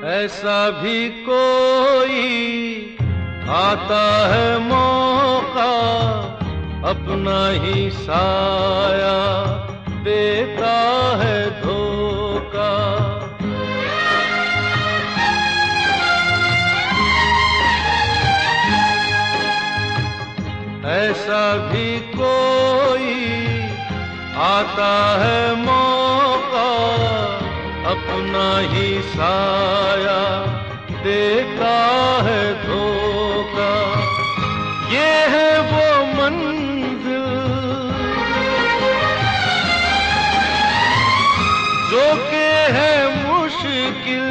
ऐसा भी कोई आता है मौका, अपना ही साया देता है धोखा। ऐसा भी कोई आता है मौका, अपना ही साया देता है धोखा। ये है वो मंजिल जो कि है मुश्किल,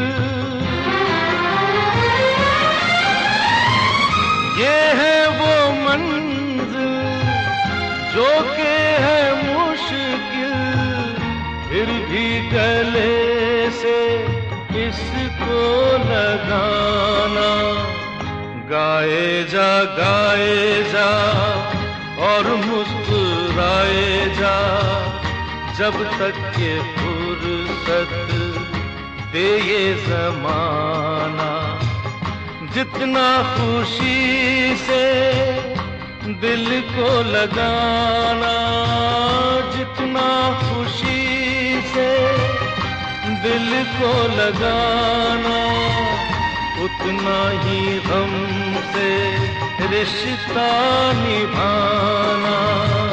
ये है वो मंजिल जो कि है मुश्किल, फिर भी गले से इसको लगाना। गाए जा और मुस्कुराए जा, जब तक ये फुर्सत दे ये ज़माना। जितना खुशी से दिल को लगाना, जितना खुशी से दिल को लगाना, उतना ही गम से रिश्ता निभाना।